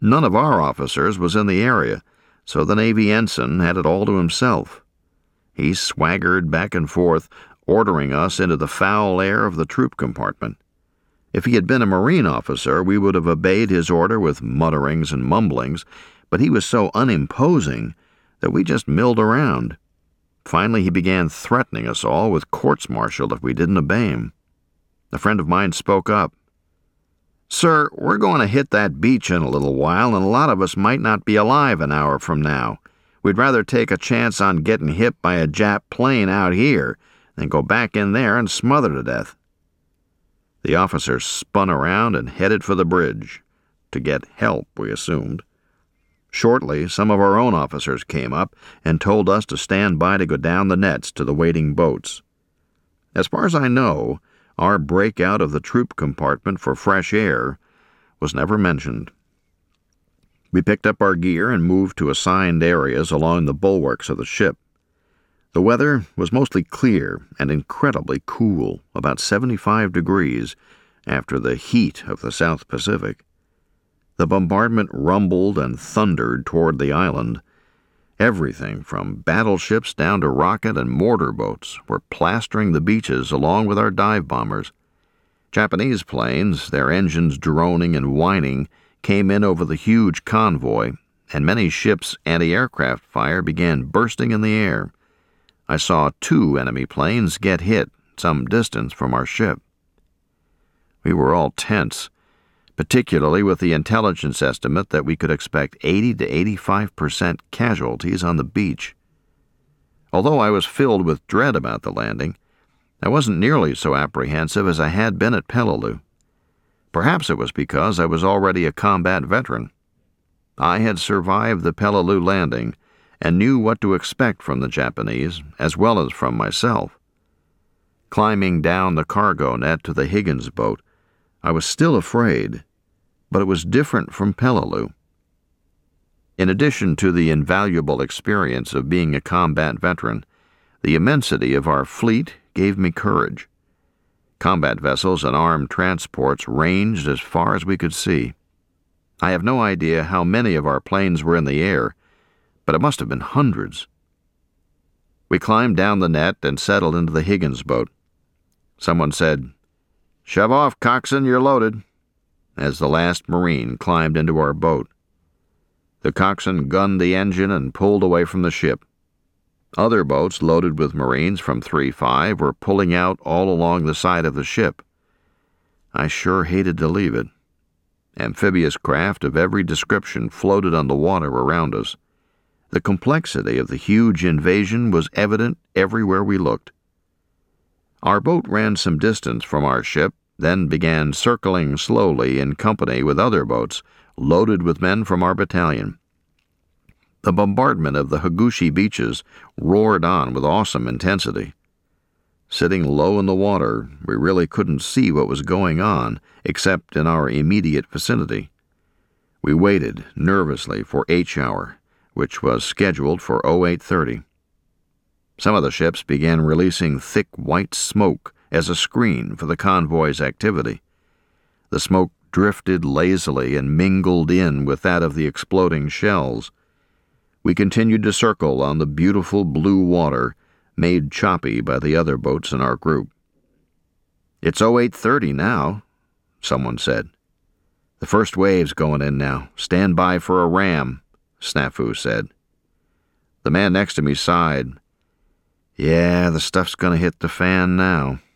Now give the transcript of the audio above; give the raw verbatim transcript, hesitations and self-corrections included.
None of our officers was in the area, so the Navy ensign had it all to himself. He swaggered back and forth, ordering us into the foul air of the troop compartment. If he had been a Marine officer, we would have obeyed his order with mutterings and mumblings, but he was so unimposing that we just milled around. Finally, he began threatening us all with courts-martial if we didn't obey him. A friend of mine spoke up. "Sir, we're going to hit that beach in a little while, and a lot of us might not be alive an hour from now. We'd rather take a chance on getting hit by a Jap plane out here than go back in there and smother to death." The officer spun around and headed for the bridge. To get help, we assumed. Shortly, some of our own officers came up and told us to stand by to go down the nets to the waiting boats. As far as I know, our breakout of the troop compartment for fresh air was never mentioned. We picked up our gear and moved to assigned areas along the bulwarks of the ship. The weather was mostly clear and incredibly cool, about seventy-five degrees, after the heat of the South Pacific. The bombardment rumbled and thundered toward the island. Everything from battleships down to rocket and mortar boats were plastering the beaches along with our dive bombers. Japanese planes, their engines droning and whining, came in over the huge convoy, and many ships' anti-aircraft fire began bursting in the air. I saw two enemy planes get hit some distance from our ship. We were all tense, particularly with the intelligence estimate that we could expect eighty to eighty-five percent casualties on the beach. Although I was filled with dread about the landing, I wasn't nearly so apprehensive as I had been at Peleliu. Perhaps it was because I was already a combat veteran. I had survived the Peleliu landing and knew what to expect from the Japanese, as well as from myself. Climbing down the cargo net to the Higgins boat, I was still afraid, but it was different from Peleliu. In addition to the invaluable experience of being a combat veteran, the immensity of our fleet gave me courage. Combat vessels and armed transports ranged as far as we could see. I have no idea how many of our planes were in the air, but it must have been hundreds. We climbed down the net and settled into the Higgins boat. Someone said, "Shove off, coxswain, you're loaded," as the last Marine climbed into our boat. The coxswain gunned the engine and pulled away from the ship. Other boats loaded with Marines from three five were pulling out all along the side of the ship. I sure hated to leave it. Amphibious craft of every description floated on the water around us. The complexity of the huge invasion was evident everywhere we looked. Our boat ran some distance from our ship, then began circling slowly in company with other boats loaded with men from our battalion. The bombardment of the Higuchi beaches roared on with awesome intensity. Sitting low in the water, we really couldn't see what was going on except in our immediate vicinity. We waited nervously for H hour, which was scheduled for oh eight thirty. Some of the ships began releasing thick white smoke as a screen for the convoy's activity. The smoke drifted lazily and mingled in with that of the exploding shells. We continued to circle on the beautiful blue water, made choppy by the other boats in our group. "It's oh eight thirty now," someone said. "The first wave's going in now. Stand by for a ram," Snafu said. The man next to me sighed. "Yeah, the stuff's going to hit the fan now."